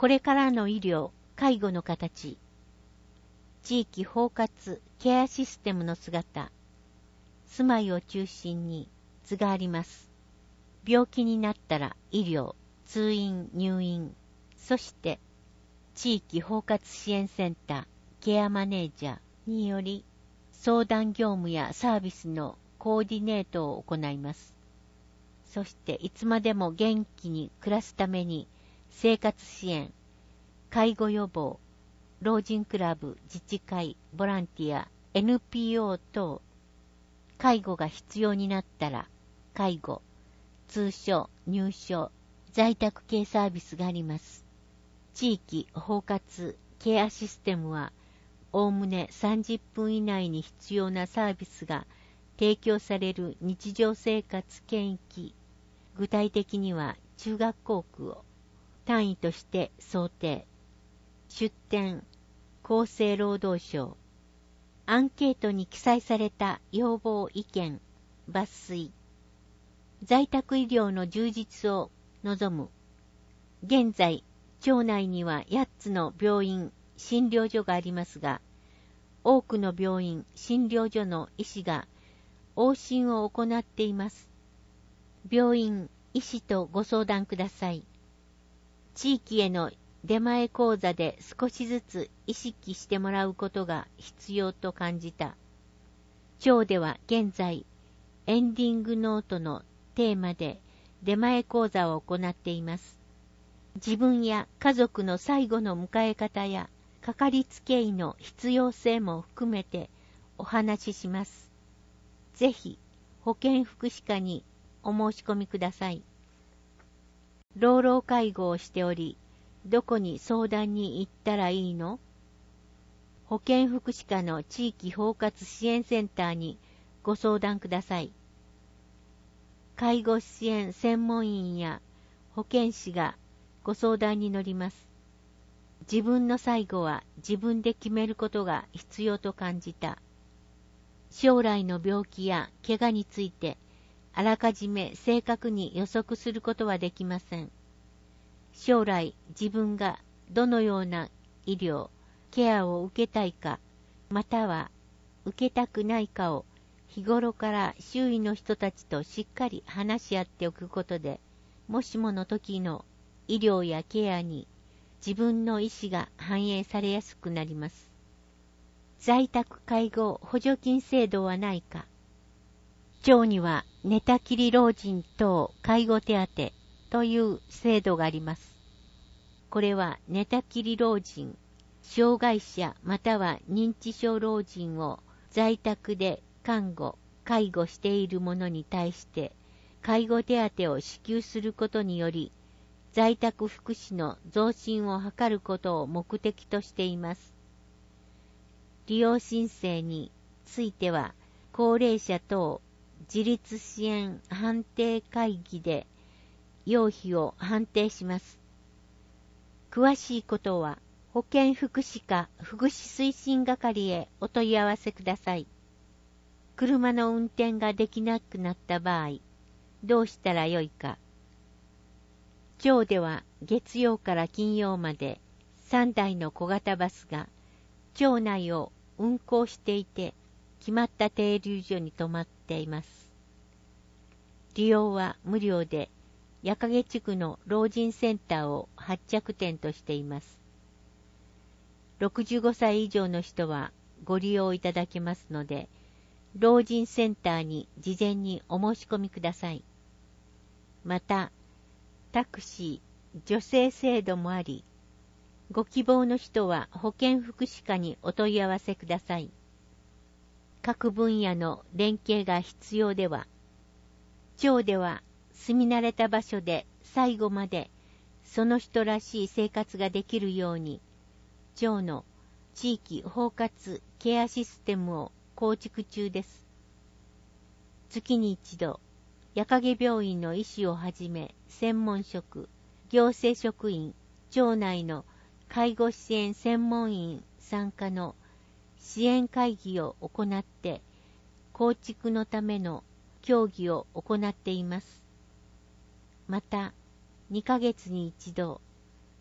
これからの医療、介護の形、地域包括ケアシステムの姿、住まいを中心に図があります。病気になったら医療、通院、入院、そして地域包括支援センター、ケアマネージャーにより相談業務やサービスのコーディネートを行います。そしていつまでも元気に暮らすために生活支援、介護予防、老人クラブ、自治会、ボランティア、NPO 等、介護が必要になったら介護、通所、入所、在宅系サービスがあります。地域包括ケアシステムはおおむね30分以内に必要なサービスが提供される日常生活圏域、具体的には中学校区を単位として想定。出典、厚生労働省。アンケートに記載された要望意見、抜粋。在宅医療の充実を望む。現在、町内には8つの病院、診療所がありますが、多くの病院、診療所の医師が往診を行っています。病院、医師とご相談ください。地域への出前講座で少しずつ意識してもらうことが必要と感じた。町では現在、エンディングノートのテーマで出前講座を行っています。自分や家族の最後の迎え方やかかりつけ医の必要性も含めてお話しします。ぜひ保健福祉課にお申し込みください。老老介護をしており、どこに相談に行ったらいいの？保健福祉課の地域包括支援センターにご相談ください。介護支援専門員や保健師がご相談に乗ります。自分の最後は自分で決めることが必要と感じた。将来の病気や怪我についてあらかじめ正確に予測することはできません。将来自分がどのような医療、ケアを受けたいか、または受けたくないかを日頃から周囲の人たちとしっかり話し合っておくことで、もしもの時の医療やケアに自分の意思が反映されやすくなります。在宅介護補助金制度はないか。町には寝たきり老人等介護手当という制度があります。これは寝たきり老人、障害者または認知症老人を在宅で看護、介護している者に対して介護手当を支給することにより、在宅福祉の増進を図ることを目的としています。利用申請については、高齢者等自立支援判定会議で要費を判定します。詳しいことは、保健福祉課福祉推進係へお問い合わせください。車の運転ができなくなった場合、どうしたらよいか。町では月曜から金曜まで3台の小型バスが町内を運行していて、決まった停留所に停まっています。利用は無料で、矢掛地区の老人センターを発着点としています。65歳以上の人はご利用いただけますので、老人センターに事前にお申し込みください。また、タクシー、助成制度もあり、ご希望の人は保健福祉課にお問い合わせください。各分野の連携が必要では、町では住み慣れた場所で最後までその人らしい生活ができるように、町の地域包括ケアシステムを構築中です。月に一度、矢掛病院の医師をはじめ専門職、行政職員、町内の介護支援専門員参加の支援会議を行って構築のための協議を行っています。また、2ヶ月に一度、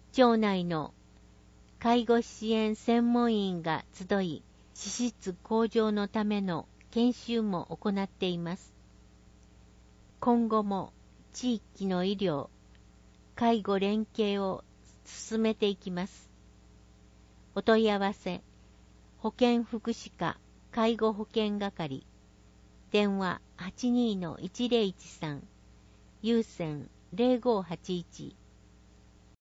町内の介護支援専門員が集い、資質向上のための研修も行っています。今後も地域の医療、介護連携を進めていきます。お問い合わせ、保健福祉課介護保険係、電話 82-1013、有線 0581